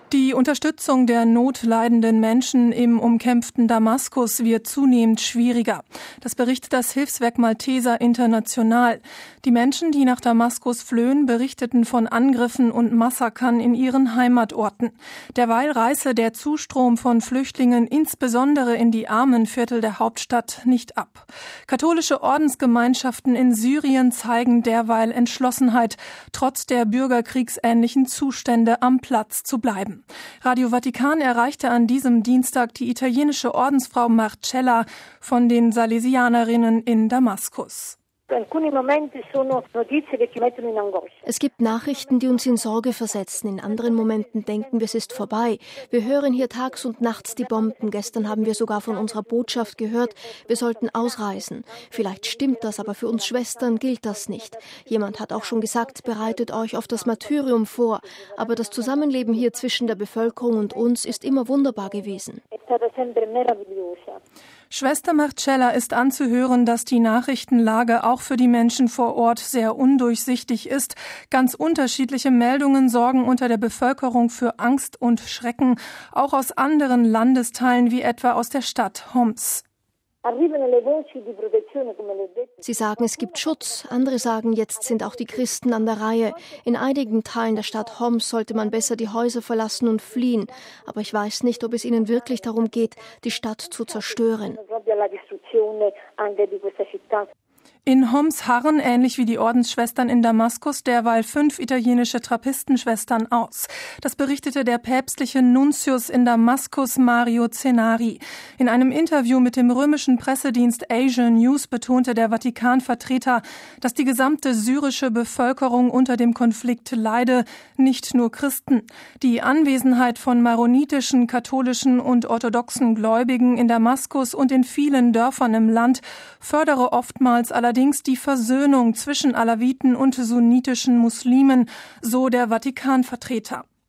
Die Unterstützung der notleidenden Menschen im umkämpften Damaskus wird zunehmend schwieriger. Das berichtet das Hilfswerk Malteser International. Die Menschen, die nach Damaskus flöhen, berichteten von Angriffen und Massakern in ihren Heimatorten. Derweil reiße der Zustrom von Flüchtlingen insbesondere in die armen Viertel der Hauptstadt nicht ab. Katholische Ordensgemeinschaften in Syrien zeigen derweil Entschlossenheit, trotz der bürgerkriegsähnlichen Zustände am Platz zu bleiben. Radio Vatikan erreichte an diesem Dienstag die italienische Ordensfrau Marcella von den Salesianerinnen in Damaskus. Es gibt Nachrichten, die uns in Sorge versetzen. In anderen Momenten denken wir, es ist vorbei. Wir hören hier tags und nachts die Bomben. Gestern haben wir sogar von unserer Botschaft gehört, wir sollten ausreisen. Vielleicht stimmt das, aber für uns Schwestern gilt das nicht. Jemand hat auch schon gesagt, bereitet euch auf das Martyrium vor. Aber das Zusammenleben hier zwischen der Bevölkerung und uns ist immer wunderbar gewesen. Schwester Marcella ist anzuhören, dass die Nachrichtenlage auch für die Menschen vor Ort sehr undurchsichtig ist. Ganz unterschiedliche Meldungen sorgen unter der Bevölkerung für Angst und Schrecken, auch aus anderen Landesteilen wie etwa aus der Stadt Homs. Sie sagen, es gibt Schutz. Andere sagen, jetzt sind auch die Christen an der Reihe. In einigen Teilen der Stadt Homs sollte man besser die Häuser verlassen und fliehen. Aber ich weiß nicht, ob es ihnen wirklich darum geht, die Stadt zu zerstören. In Homs harren, ähnlich wie die Ordensschwestern in Damaskus, derweil 5 italienische Trappistenschwestern aus. Das berichtete der päpstliche Nuntius in Damaskus, Mario Zenari. In einem Interview mit dem römischen Pressedienst Asia News betonte der Vatikan-Vertreter, dass die gesamte syrische Bevölkerung unter dem Konflikt leide, nicht nur Christen. Die Anwesenheit von maronitischen, katholischen und orthodoxen Gläubigen in Damaskus und in vielen Dörfern im Land fördere oftmals allerdings die Versöhnung zwischen Alawiten und sunnitischen Muslimen, so der Vatikan-Vertreter.